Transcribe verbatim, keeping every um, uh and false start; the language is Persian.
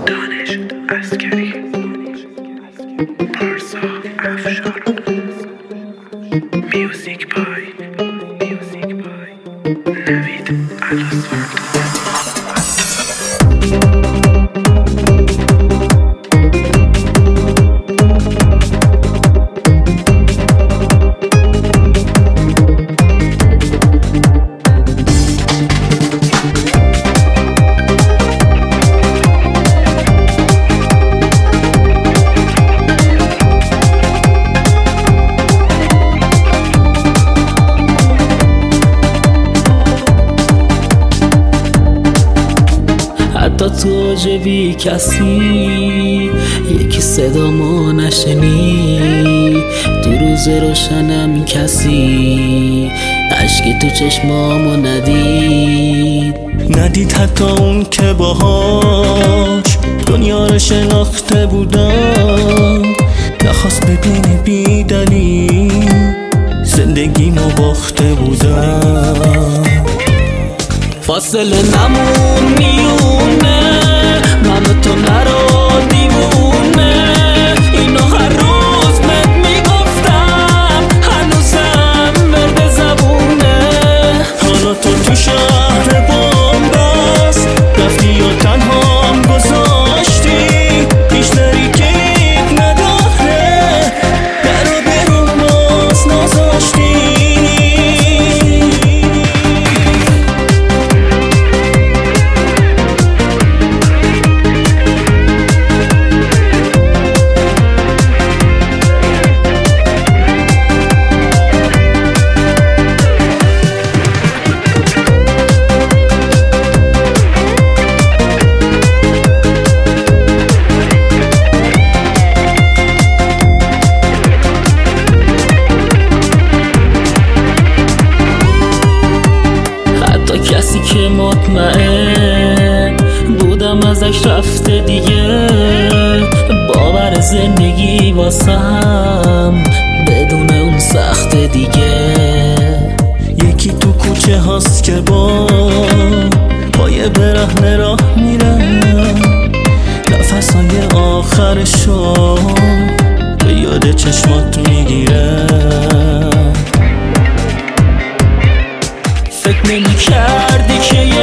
دانش عسکری، پارسا افشار، میوزیک بای نوید علاسوارد. حتی تو جوی کسی یکی صدامو نشنی، تو روز روشنم کسی عشقی تو چشمامو ندید ندید حتی اون که باهاش دنیا رو شناخته بودم، نخواست ببینه بی دلیل زندگیمو باخته بودم. فاصله نمون میونه من و تو نرو دیوونه، اینو هر روز بهت میگفتم هنوزم ورد زبونه. حالا تو تو شهر بامبست رفتی و تنهام گذاشتی، پیش نری کلید نداره در رو برو باز نذاشتی. کسی که مطمئن بودم ازش رفته دیگه، باور زندگی واسم بدون اون سخت دیگه. یکی تو کوچه هاست که با پای برهنه راه میره، نفسای آخرشو به یاد چشمات میگیره. فکر نمی کردی که